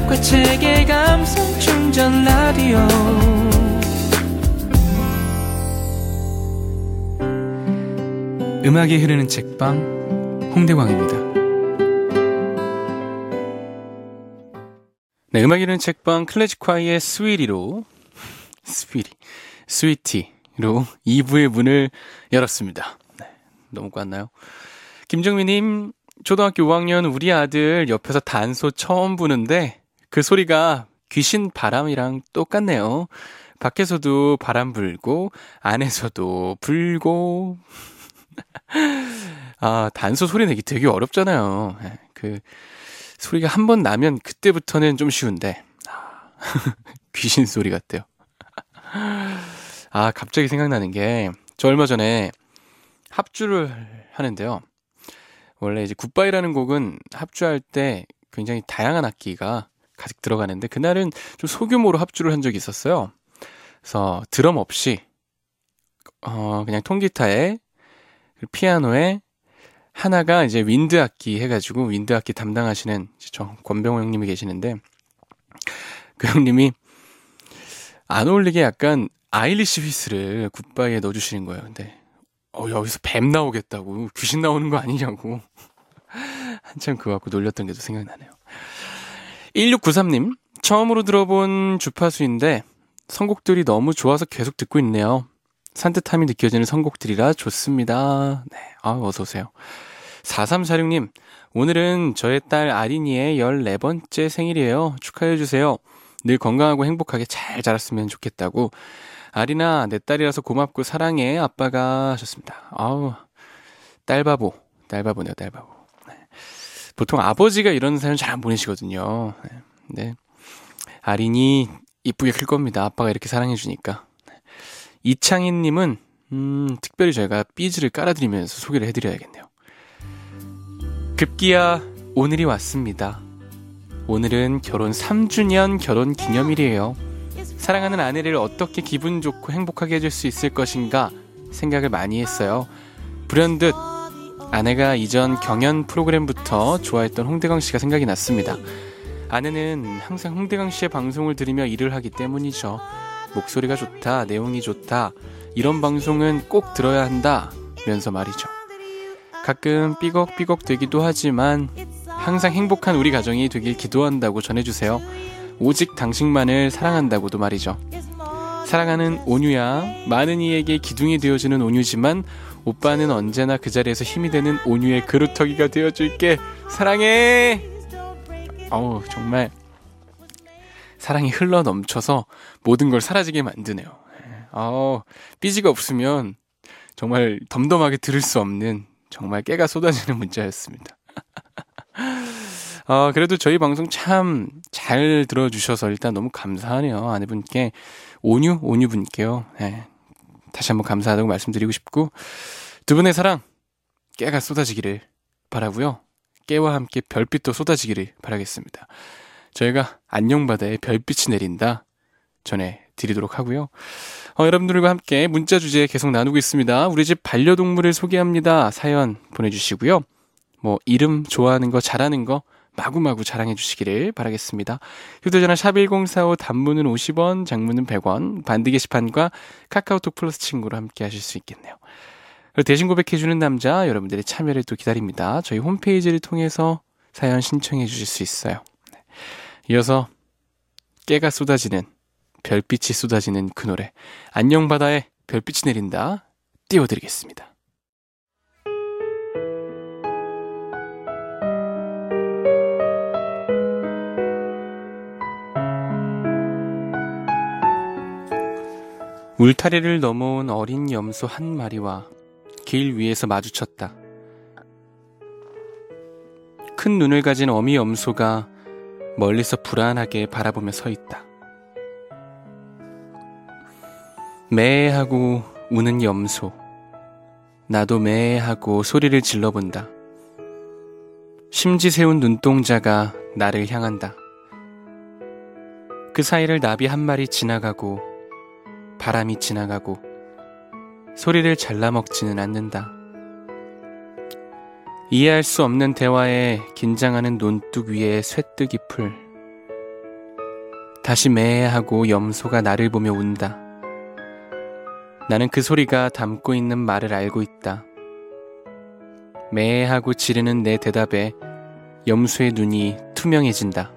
음악과 책의 감성 충전 라디오. 음악이 흐르는 책방 홍대광입니다. 네, 음악이 흐르는 책방 클래식콰이의 스위티로 2부의 문을 열었습니다. 네, 너무 꽈나요? 김정민님, 초등학교 5학년 우리 아들 옆에서 단소 처음 부는데 그 소리가 귀신 바람이랑 똑같네요. 밖에서도 바람 불고 안에서도 불고. 아, 단소 소리 내기 되게 어렵잖아요. 그 소리가 한 번 나면 그때부터는 좀 쉬운데 귀신 소리 같대요. 아, 갑자기 생각나는 게 저 얼마 전에 합주를 하는데요. 원래 이제 굿바이라는 곡은 합주할 때 굉장히 다양한 악기가 가득 들어가는데 그날은 좀 소규모로 합주를 한 적이 있었어요. 그래서 드럼 없이 그냥 통기타에 피아노에 하나가 이제 윈드 악기 해가지고 윈드 악기 담당하시는 저 권병호 형님이 계시는데 그 형님이 안 어울리게 약간 아일리시 휘스를 굿바이에 넣어주시는 거예요. 근데 여기서 뱀 나오겠다고 귀신 나오는 거 아니냐고 한참 그거 갖고 놀렸던 게 또 생각나네요. 1693님, 처음으로 들어본 주파수인데 선곡들이 너무 좋아서 계속 듣고 있네요. 산뜻함이 느껴지는 선곡들이라 좋습니다. 네, 어서오세요. 4346님, 오늘은 저의 딸 아린이의 14번째 생일이에요. 축하해주세요. 늘 건강하고 행복하게 잘 자랐으면 좋겠다고. 아린아, 내 딸이라서 고맙고 사랑해, 아빠가 하셨습니다. 아우, 딸바보네요, 딸바보. 네. 보통 아버지가 이런 사연 잘 안 보내시거든요. 네. 아린이 이쁘게 클 겁니다. 아빠가 이렇게 사랑해주니까. 이창희님은 특별히 저희가 삐즈를 깔아드리면서 소개를 해드려야겠네요. 급기야 오늘이 왔습니다. 오늘은 결혼 3주년 결혼 기념일이에요. 사랑하는 아내를 어떻게 기분 좋고 행복하게 해줄 수 있을 것인가 생각을 많이 했어요. 불현듯 아내가 이전 경연 프로그램부터 좋아했던 홍대광 씨가 생각이 났습니다. 아내는 항상 홍대광 씨의 방송을 들으며 일을 하기 때문이죠. 목소리가 좋다, 내용이 좋다, 이런 방송은 꼭 들어야 한다 면서 말이죠. 가끔 삐걱삐걱 되기도 하지만 항상 행복한 우리 가정이 되길 기도한다고 전해주세요. 오직 당신만을 사랑한다고도 말이죠. 사랑하는 온유야, 많은 이에게 기둥이 되어주는 온유지만 오빠는 언제나 그 자리에서 힘이 되는 온유의 그루터기가 되어줄게. 사랑해. 정말 사랑이 흘러 넘쳐서 모든 걸 사라지게 만드네요. 삐지가 없으면 정말 덤덤하게 들을 수 없는 정말 깨가 쏟아지는 문자였습니다. 그래도 저희 방송 참 잘 들어주셔서 일단 너무 감사하네요. 아내분께, 온유분께요. 네, 다시 한번 감사하다고 말씀드리고 싶고, 두 분의 사랑, 깨가 쏟아지기를 바라고요. 깨와 함께 별빛도 쏟아지기를 바라겠습니다. 저희가 안녕바다에 별빛이 내린다 전해드리도록 하고요. 여러분들과 함께 문자 주제 계속 나누고 있습니다. 우리 집 반려동물을 소개합니다. 사연 보내주시고요. 이름 좋아하는 거, 잘하는 거 마구마구 자랑해 주시기를 바라겠습니다. 휴대전화 샵1045, 단문은 50원, 장문은 100원, 반드 게시판과 카카오톡 플러스 친구로 함께 하실 수 있겠네요. 대신 고백해주는 남자, 여러분들의 참여를 또 기다립니다. 저희 홈페이지를 통해서 사연 신청해 주실 수 있어요. 이어서 깨가 쏟아지는, 별빛이 쏟아지는 그 노래, 안녕바다에 별빛이 내린다 띄워드리겠습니다. 울타리를 넘어온 어린 염소 한 마리와 길 위에서 마주쳤다. 큰 눈을 가진 어미 염소가 멀리서 불안하게 바라보며 서 있다. 매하고 우는 염소. 나도 매하고 소리를 질러본다. 심지 세운 눈동자가 나를 향한다. 그 사이를 나비 한 마리 지나가고 바람이 지나가고 소리를 잘라먹지는 않는다. 이해할 수 없는 대화에 긴장하는 논둑 위에 쇠뜨기 풀. 다시 매하고 염소가 나를 보며 운다. 나는 그 소리가 담고 있는 말을 알고 있다. 매하고 지르는 내 대답에 염소의 눈이 투명해진다.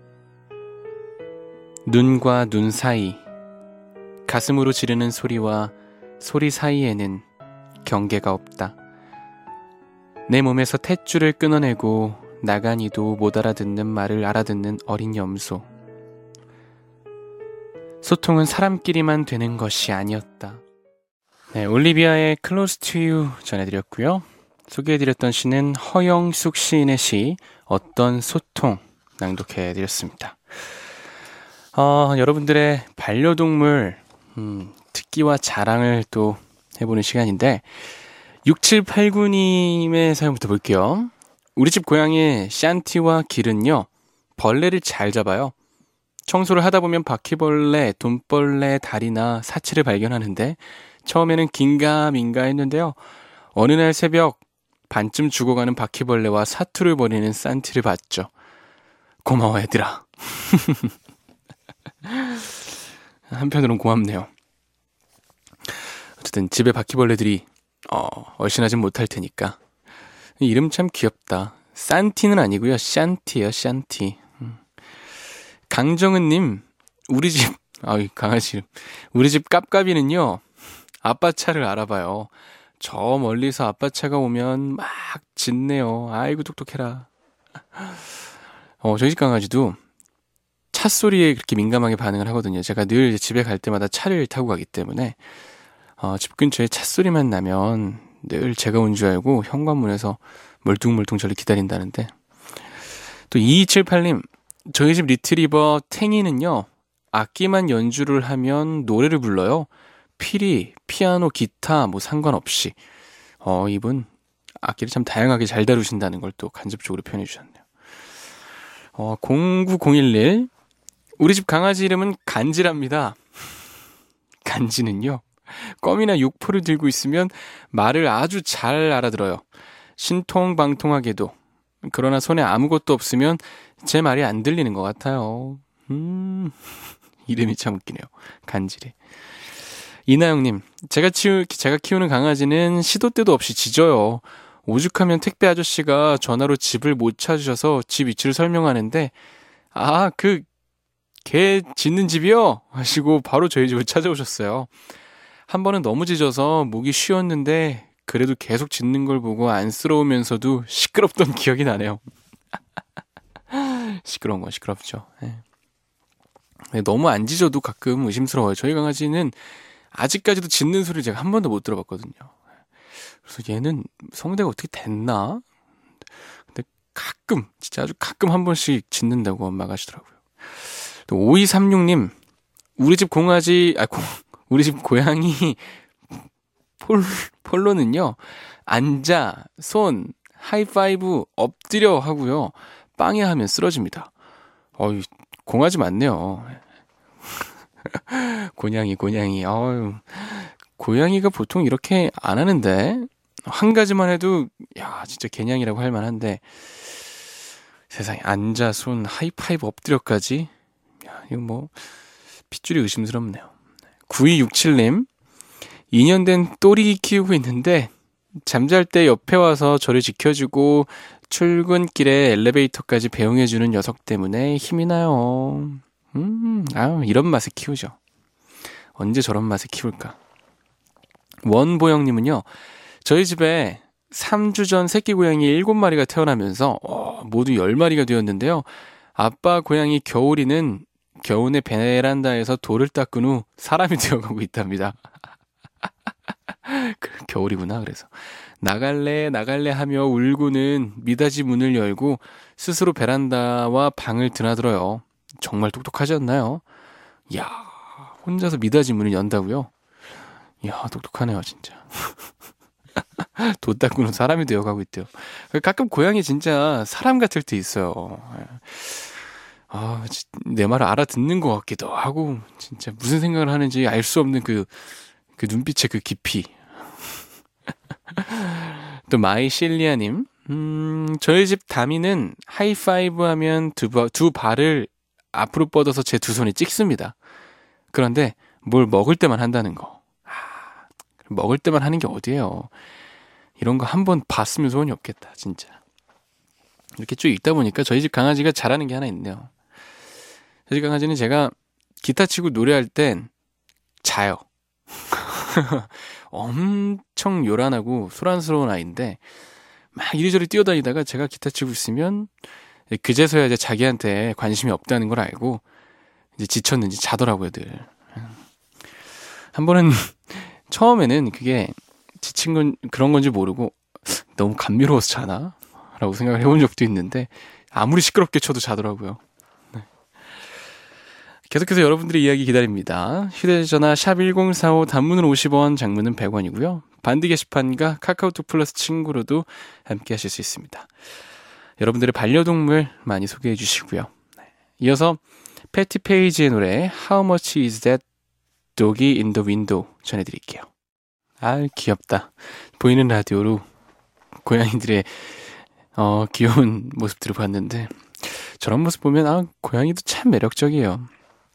눈과 눈 사이, 가슴으로 지르는 소리와 소리 사이에는 경계가 없다. 내 몸에서 탯줄을 끊어내고 나간이도 못 알아듣는 말을 알아듣는 어린 염소. 소통은 사람끼리만 되는 것이 아니었다. 네, 올리비아의 Close to You 전해드렸고요. 소개해드렸던 시는 허영숙 시인의 시 어떤 소통 낭독해드렸습니다. 여러분들의 반려동물 특기와 자랑을 또 해보는 시간인데 6789님의 사연부터 볼게요. 우리 집 고양이 샨티와 길은요 벌레를 잘 잡아요. 청소를 하다 보면 바퀴벌레, 돈벌레, 다리나 사체를 발견하는데 처음에는 긴가민가 했는데요. 어느 날 새벽 반쯤 죽어가는 바퀴벌레와 사투를 벌이는 싼티를 봤죠. 고마워 얘들아. 한편으론 고맙네요. 어쨌든 집에 바퀴벌레들이 얼씬하진 못할 테니까. 이름 참 귀엽다. 싼티는 아니고요. 샨티예요. 샨티. 강정은님, 우리 집 강아지 이름. 우리 집 깝깝이는요. 아빠 차를 알아봐요. 저 멀리서 아빠 차가 오면 막 짖네요. 아이고 똑똑해라. 저희 집 강아지도 차 소리에 그렇게 민감하게 반응을 하거든요. 제가 늘 집에 갈 때마다 차를 타고 가기 때문에 집 근처에 차 소리만 나면 늘 제가 온 줄 알고 현관문에서 멀뚱멀뚱 저를 기다린다는데. 또 2278님, 저희 집 리트리버 탱이는요 악기만 연주를 하면 노래를 불러요. 피리, 피아노, 기타 뭐 상관없이. 이분 악기를 참 다양하게 잘 다루신다는 걸 또 간접적으로 표현해 주셨네요. 09011, 우리 집 강아지 이름은 간지랍니다. 간지는요 껌이나 육포를 들고 있으면 말을 아주 잘 알아들어요. 신통방통하게도. 그러나 손에 아무것도 없으면 제 말이 안 들리는 것 같아요. 이름이 참 웃기네요. 간지래. 이나영님, 제가 키우는 강아지는 시도 때도 없이 짖어요. 오죽하면 택배 아저씨가 전화로 집을 못 찾으셔서 집 위치를 설명하는데 개 짖는 집이요? 하시고 바로 저희 집을 찾아오셨어요. 한 번은 너무 짖어서 목이 쉬었는데 그래도 계속 짖는 걸 보고 안쓰러우면서도 시끄럽던 기억이 나네요. 시끄러운 건 시끄럽죠. 네, 너무 안 짖어도 가끔 의심스러워요. 저희 강아지는 아직까지도 짖는 소리를 제가 한 번도 못 들어봤거든요. 그래서 얘는 성대가 어떻게 됐나? 근데 가끔, 진짜 아주 가끔 한 번씩 짖는다고 엄마가 하시더라고요. 또 5236님, 우리 집 우리 집 고양이 폴로는요, 앉아, 손, 하이파이브, 엎드려 하고요, 빵에 하면 쓰러집니다. 공아지 많네요. 고양이. 고양이가 보통 이렇게 안 하는데, 한 가지만 해도, 진짜 개냥이라고 할 만한데, 세상에, 앉아, 손, 하이파이브, 엎드려까지? 이거 핏줄이 의심스럽네요. 9267님, 2년 된 또리 키우고 있는데, 잠잘 때 옆에 와서 저를 지켜주고, 출근길에 엘리베이터까지 배웅해주는 녀석 때문에 힘이 나요. 이런 맛에 키우죠. 언제 저런 맛에 키울까? 원보영님은요, 저희 집에 3주 전 새끼 고양이 7마리가 태어나면서 모두 10마리가 되었는데요. 아빠 고양이 겨울이는 겨우내 베란다에서 돌을 닦은 후 사람이 되어가고 있답니다. 겨울이구나. 그래서 나갈래 하며 울고는 미닫이 문을 열고 스스로 베란다와 방을 드나들어요. 정말 똑똑하지 않나요? 이야, 혼자서 미닫이 문을 연다고요? 이야, 똑똑하네요 진짜. 도 닦은 후 사람이 되어가고 있대요. 가끔 고양이 진짜 사람 같을 때 있어요. 내 말을 알아듣는 것 같기도 하고, 진짜 무슨 생각을 하는지 알 수 없는 그 눈빛의 그 깊이. 또 마이실리아님, 저희 집 다미는 하이파이브 하면 두 발을 앞으로 뻗어서 제 두 손이 찍습니다. 그런데 뭘 먹을 때만 한다는 거. 먹을 때만 하는 게 어디예요. 이런 거 한번 봤으면 소원이 없겠다, 진짜. 이렇게 쭉 읽다 보니까 저희 집 강아지가 잘하는 게 하나 있네요. 저희 집 강아지는 제가 기타 치고 노래할 땐 자요. 엄청 요란하고 소란스러운 아이인데 막 이리저리 뛰어다니다가 제가 기타 치고 있으면 그제서야 이제 자기한테 관심이 없다는 걸 알고 이제 지쳤는지 자더라고요, 늘. 한 번은 처음에는 그게 지친 건 그런 건지 모르고 너무 감미로워서 자나? 라고 생각을 해본 적도 있는데 아무리 시끄럽게 쳐도 자더라고요. 네. 계속해서 여러분들의 이야기 기다립니다. 휴대전화 샵 1045 단문은 50원, 장문은 100원이고요. 반디 게시판과 카카오톡 플러스 친구로도 함께 하실 수 있습니다. 여러분들의 반려동물 많이 소개해 주시고요. 네. 이어서 패티 페이지의 노래 How much is that doggy in the window 전해드릴게요. 아, 귀엽다. 보이는 라디오로 고양이들의 귀여운 모습들을 봤는데 저런 모습 보면 고양이도 참 매력적이에요.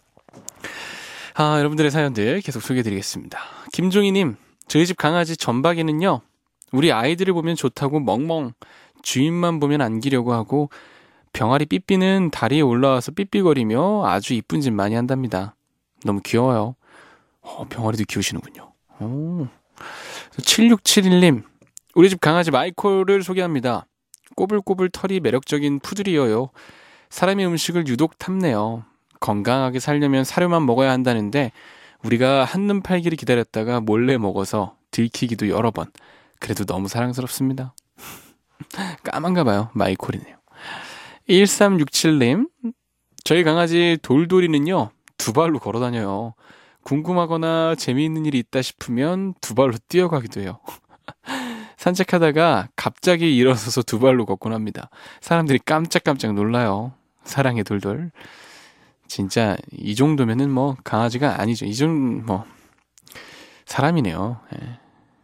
여러분들의 사연들 계속 소개해드리겠습니다. 김종희님, 저희 집 강아지 전박이는요, 우리 아이들을 보면 좋다고 멍멍 주인만 보면 안기려고 하고 병아리 삐삐는 다리에 올라와서 삐삐거리며 아주 이쁜 짓 많이 한답니다. 너무 귀여워요. 병아리도 키우시는군요. 7671님, 우리 집 강아지 마이콜을 소개합니다. 꼬불꼬불 털이 매력적인 푸들이어요. 사람의 음식을 유독 탐내요. 건강하게 살려면 사료만 먹어야 한다는데 우리가 한눈 팔기를 기다렸다가 몰래 먹어서 들키기도 여러 번. 그래도 너무 사랑스럽습니다. 까만가 봐요. 마이콜이네요. 1367님, 저희 강아지 돌돌이는요, 두 발로 걸어다녀요. 궁금하거나 재미있는 일이 있다 싶으면 두 발로 뛰어가기도 해요. 산책하다가 갑자기 일어서서 두 발로 걷곤 합니다. 사람들이 깜짝깜짝 놀라요. 사랑의 돌돌. 진짜 이 정도면은 뭐 강아지가 아니죠. 이 정도 뭐 사람이네요. 예.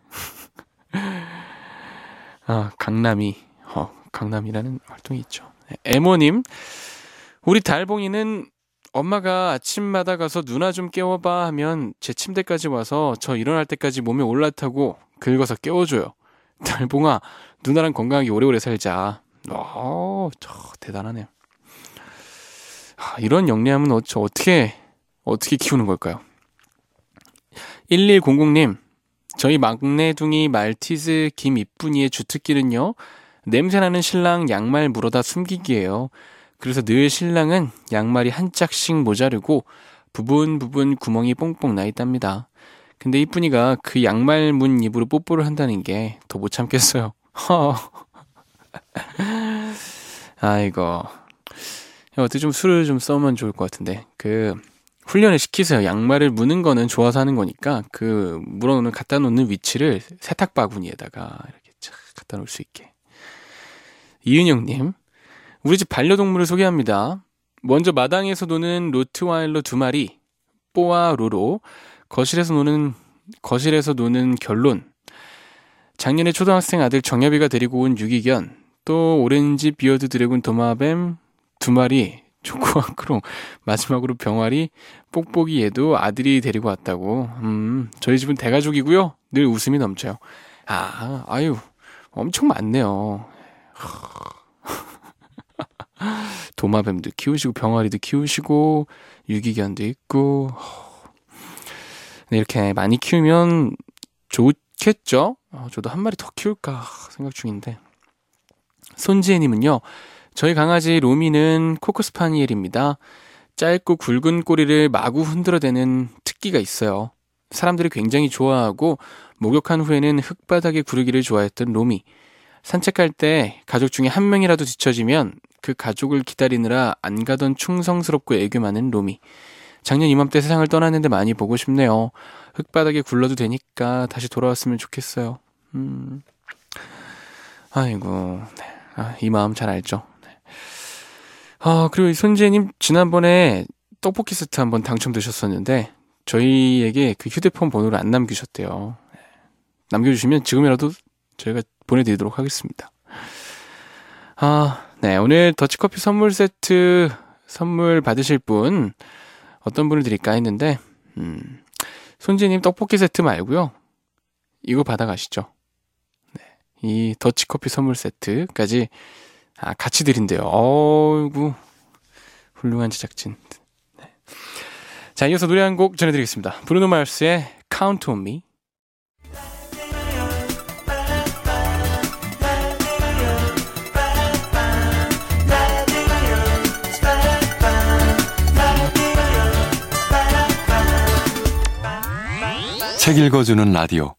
강남이라는 활동이 있죠. 에모님, 우리 달봉이는 엄마가 아침마다 가서 누나 좀 깨워봐 하면 제 침대까지 와서 저 일어날 때까지 몸에 올라타고 긁어서 깨워줘요. 달봉아, 누나랑 건강하게 오래오래 살자. 대단하네요. 이런 영리함은 어떻게 키우는 걸까요? 1100님, 저희 막내둥이 말티즈 김이쁜이의 주특기는요, 냄새나는 신랑 양말 물어다 숨기기예요. 그래서 늘 신랑은 양말이 한 짝씩 모자르고 부분 구멍이 뽕뽕 나 있답니다. 근데 이쁜이가 그 양말 문 입으로 뽀뽀를 한다는 게 더 못 참겠어요. 아이고, 어떻게 좀 술을 좀 써면 좋을 것 같은데, 훈련을 시키세요. 양말을 무는 거는 좋아서 하는 거니까 갖다 놓는 위치를 세탁 바구니에다가 이렇게 착 갖다 놓을 수 있게. 이은영님, 우리 집 반려동물을 소개합니다. 먼저 마당에서 노는 로트와일러 2마리, 뽀와 로로, 거실에서 노는 결론, 작년에 초등학생 아들 정엽이가 데리고 온 유기견, 또 오렌지 비어드 드래곤 도마뱀 2마리, 조코와 크롱, 마지막으로 병아리, 뽁뽁이 얘도 아들이 데리고 왔다고. 저희 집은 대가족이고요. 늘 웃음이 넘쳐요. 엄청 많네요. 도마뱀도 키우시고 병아리도 키우시고 유기견도 있고. 네, 이렇게 많이 키우면 좋겠죠? 저도 한 마리 더 키울까 생각 중인데. 손지혜님은요, 저희 강아지 로미는 코크스파니엘입니다. 짧고 굵은 꼬리를 마구 흔들어대는 특기가 있어요. 사람들이 굉장히 좋아하고 목욕한 후에는 흙바닥에 구르기를 좋아했던 로미. 산책할 때 가족 중에 한 명이라도 뒤처지면 그 가족을 기다리느라 안 가던 충성스럽고 애교 많은 로미. 작년 이맘때 세상을 떠났는데 많이 보고 싶네요. 흙바닥에 굴러도 되니까 다시 돌아왔으면 좋겠어요. 아이고, 네. 이 마음 잘 알죠. 그리고 손지혜님, 지난번에 떡볶이 세트 한번 당첨되셨었는데 저희에게 그 휴대폰 번호를 안 남기셨대요. 남겨주시면 지금이라도 저희가 보내드리도록 하겠습니다. 네, 오늘 더치커피 선물 세트 선물 받으실 분 어떤 분을 드릴까 했는데 손지님 떡볶이 세트 말고요. 이거 받아가시죠. 네, 이 더치커피 선물 세트까지 같이 드린대요. 어이구 훌륭한 제작진. 네. 자, 이어서 노래 한 곡 전해드리겠습니다. 브루노 마르스의 Count on Me. 책 읽어주는 라디오.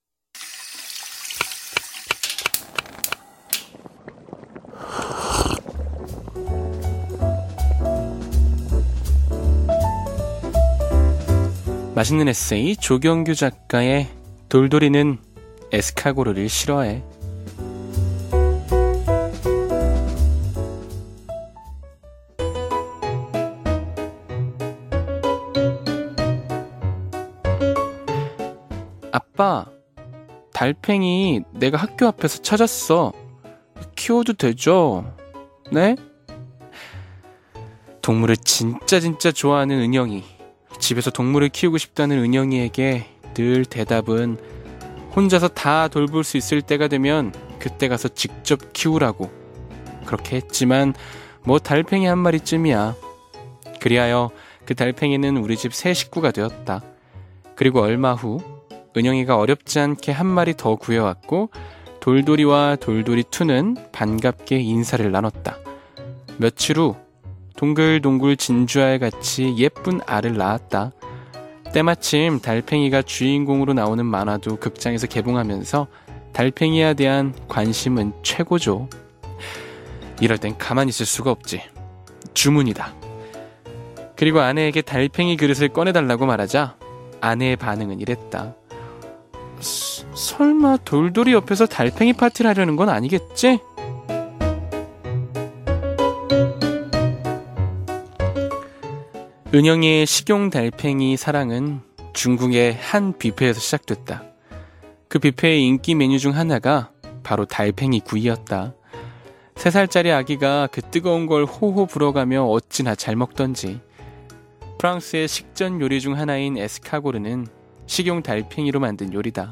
맛있는 에세이 조경규 작가의 돌돌이는 에스카고르를 싫어해. 아빠, 달팽이 내가 학교 앞에서 찾았어. 키워도 되죠? 네? 동물을 진짜 좋아하는 은영이, 집에서 동물을 키우고 싶다는 은영이에게 늘 대답은 혼자서 다 돌볼 수 있을 때가 되면 그때 가서 직접 키우라고. 그렇게 했지만 뭐 달팽이 한 마리쯤이야. 그리하여 그 달팽이는 우리 집 새 식구가 되었다. 그리고 얼마 후 은영이가 어렵지 않게 한 마리 더 구해왔고 돌돌이와 돌돌이2는 반갑게 인사를 나눴다. 며칠 후 동글동글 진주알같이 예쁜 알을 낳았다. 때마침 달팽이가 주인공으로 나오는 만화도 극장에서 개봉하면서 달팽이에 대한 관심은 최고죠. 이럴 땐 가만히 있을 수가 없지. 주문이다. 그리고 아내에게 달팽이 그릇을 꺼내달라고 말하자 아내의 반응은 이랬다. 설마 돌돌이 옆에서 달팽이 파티를 하려는 건 아니겠지? 은영이의 식용 달팽이 사랑은 중국의 한 뷔페에서 시작됐다. 그 뷔페의 인기 메뉴 중 하나가 바로 달팽이 구이였다. 3살짜리 아기가 그 뜨거운 걸 호호 불어가며 어찌나 잘 먹던지. 프랑스의 식전 요리 중 하나인 에스카고르는 식용 달팽이로 만든 요리다.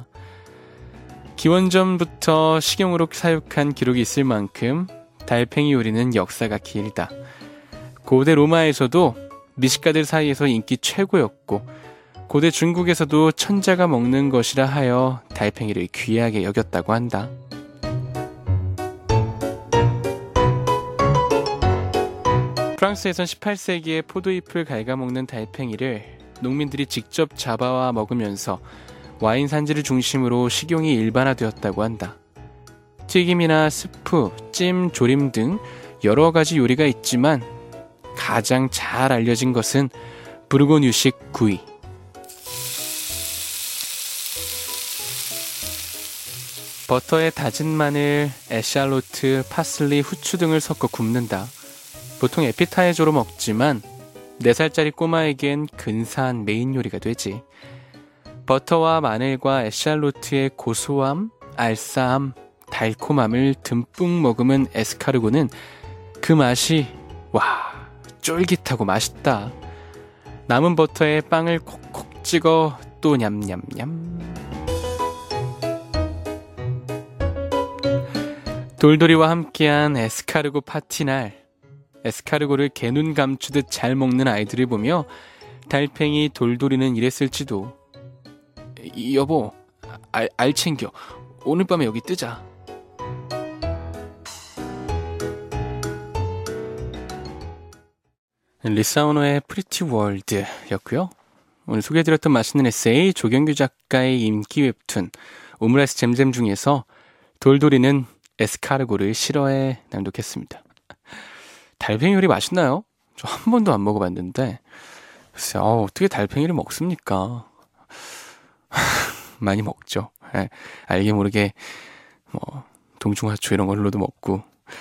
기원전부터 식용으로 사육한 기록이 있을 만큼 달팽이 요리는 역사가 길다. 고대 로마에서도 미식가들 사이에서 인기 최고였고 고대 중국에서도 천자가 먹는 것이라 하여 달팽이를 귀하게 여겼다고 한다. 프랑스에선 18세기에 포도잎을 갉아먹는 달팽이를 농민들이 직접 잡아와 먹으면서 와인 산지를 중심으로 식용이 일반화되었다고 한다. 튀김이나 스프, 찜, 조림 등 여러 가지 요리가 있지만 가장 잘 알려진 것은 부르고뉴식 구이. 버터에 다진 마늘, 에샬로트, 파슬리, 후추 등을 섞어 굽는다. 보통 에피타이저로 먹지만 4살짜리 꼬마에겐 근사한 메인 요리가 되지. 버터와 마늘과 에샬로트의 고소함, 알싸함, 달콤함을 듬뿍 머금은 에스카르고는 그 맛이 쫄깃하고 맛있다. 남은 버터에 빵을 콕콕 찍어 또 냠냠냠. 돌돌이와 함께한 에스카르고 파티날, 에스카르고를 개눈 감추듯 잘 먹는 아이들을 보며 달팽이 돌돌이는 이랬을지도. 여보, 알 챙겨. 오늘 밤에 여기 뜨자. 리사오노의 프리티 월드였고요. 오늘 소개해드렸던 맛있는 에세이 조경규 작가의 인기 웹툰 오므라이스 잼잼 중에서 돌돌이는 에스카르고를 싫어해 낭독했습니다. 달팽이 요리 맛있나요? 저 한 번도 안 먹어봤는데 글쎄 어떻게 달팽이를 먹습니까? 많이 먹죠. 네, 알게 모르게 뭐 동중하초 이런 걸로도 먹고.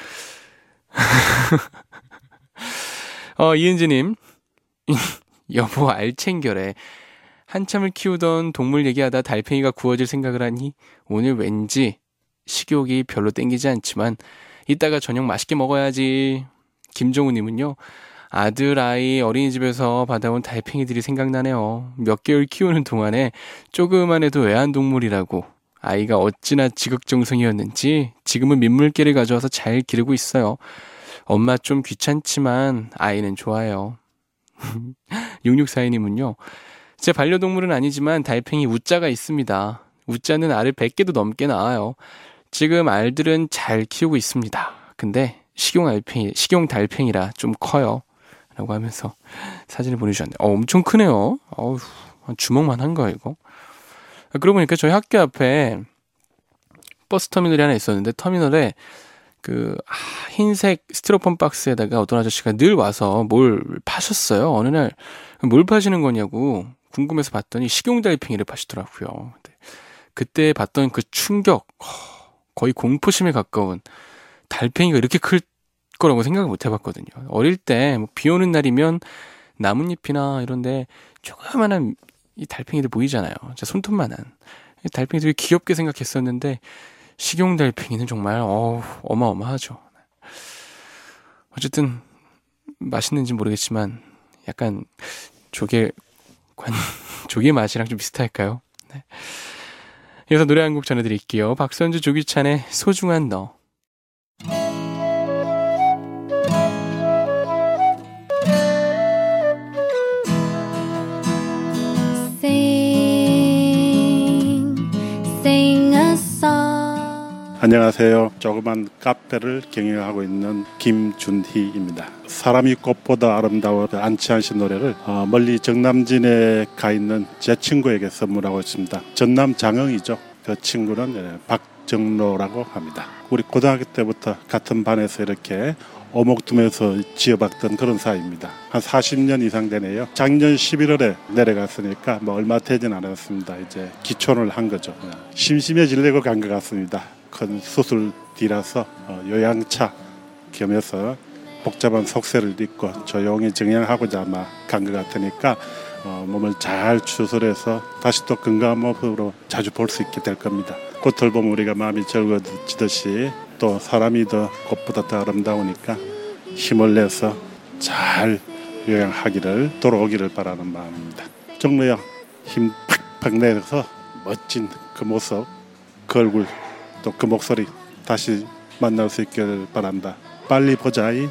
이은지님, 여보 알 챙겨래. 한참을 키우던 동물 얘기하다 달팽이가 구워질 생각을 하니 오늘 왠지 식욕이 별로 땡기지 않지만 이따가 저녁 맛있게 먹어야지. 김정우님은요, 아들, 아이 어린이집에서 받아온 달팽이들이 생각나네요. 몇 개월 키우는 동안에 조그만 해도 애완동물이라고 아이가 어찌나 지극정성이었는지 지금은 민물개를 가져와서 잘 기르고 있어요. 엄마 좀 귀찮지만 아이는 좋아요. 6642님은요. 제 반려동물은 아니지만 달팽이 우짜가 있습니다. 우짜는 알을 100개도 넘게 낳아요. 지금 알들은 잘 키우고 있습니다. 근데 식용 달팽이라 좀 커요. 라고 하면서 사진을 보내주셨는데 엄청 크네요. 어우, 주먹만 한 거야 이거. 그러고 보니까 저희 학교 앞에 버스 터미널이 하나 있었는데 터미널에 그 흰색 스티로폼 박스에다가 어떤 아저씨가 늘 와서 뭘 파셨어요. 어느 날 뭘 파시는 거냐고 궁금해서 봤더니 식용달팽이를 파시더라고요. 그때 봤던 그 충격, 거의 공포심에 가까운, 달팽이가 이렇게 클 거라고 생각을 못 해봤거든요. 어릴 때 비 오는 날이면 나뭇잎이나 이런데 조그만한 이 달팽이들 보이잖아요. 진짜 손톱만한 달팽이들 귀엽게 생각했었는데 식용달팽이는 정말 어마어마하죠. 어쨌든 맛있는지 모르겠지만 약간 조개 맛이랑 좀 비슷할까요? 네. 이어서 노래 한 곡 전해드릴게요. 박선주 조기찬의 소중한 너. 안녕하세요. 조그만 카페를 경영하고 있는 김준희입니다. 사람이 꽃보다 아름다워 안치환 씨 노래를 멀리 정남진에 가 있는 제 친구에게 선물하고 있습니다. 전남 장흥이죠. 그 친구는 박정로라고 합니다. 우리 고등학교 때부터 같은 반에서 이렇게 오목두면서 지어봤던 그런 사이입니다. 한 40년 이상 되네요. 작년 11월에 내려갔으니까 얼마 되진 않았습니다. 이제 기촌을 한 거죠. 심심해지려고 간 것 같습니다. 큰 수술 뒤라서 요양차 겸해서 복잡한 속세를 입고 조용히 정양하고자 아마 간 것 같으니까 몸을 잘 추스려서 다시 또 건강한 모습으로 자주 볼 수 있게 될 겁니다. 꽃을 보면 우리가 마음이 즐거워지듯이 또 사람이 더 꽃보다 더 아름다우니까 힘을 내서 잘 요양하기를 돌아오기를 바라는 마음입니다. 정로야 힘 팍팍 내서 멋진 그 모습, 그 얼굴 또 그 목소리 다시 만날 수 있기를 바란다. 빨리 보자이.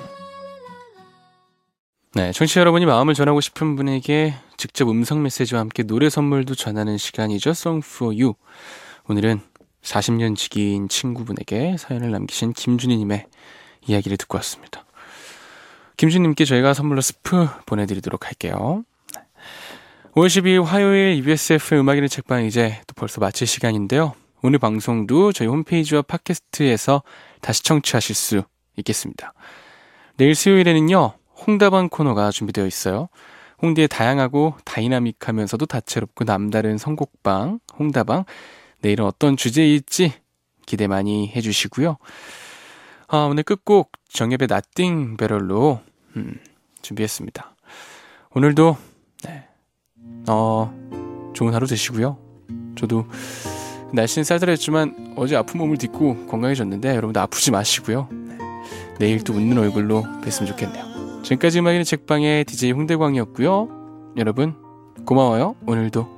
네, 청취자 여러분이 마음을 전하고 싶은 분에게 직접 음성 메시지와 함께 노래 선물도 전하는 시간이죠. Song for You. 오늘은 40년 지기인 친구분에게 사연을 남기신 김준희님의 이야기를 듣고 왔습니다. 김준희님께 저희가 선물로 스프 보내드리도록 할게요. 5월 12일 화요일 EBSF 음악인의 책방 이제 또 벌써 마칠 시간인데요. 오늘 방송도 저희 홈페이지와 팟캐스트에서 다시 청취하실 수 있겠습니다. 내일 수요일에는요. 홍다방 코너가 준비되어 있어요. 홍대의 다양하고 다이나믹하면서도 다채롭고 남다른 선곡방 홍다방. 내일은 어떤 주제일지 기대 많이 해주시고요. 오늘 끝곡 정엽의 Nothing Better로 준비했습니다. 오늘도 좋은 하루 되시고요. 저도 날씨는 쌀쌀했지만 어제 아픈 몸을 딛고 건강해졌는데 여러분도 아프지 마시고요. 내일 또 웃는 얼굴로 뵀으면 좋겠네요. 지금까지 음악인의 책방의 DJ 홍대광이었고요. 여러분 고마워요. 오늘도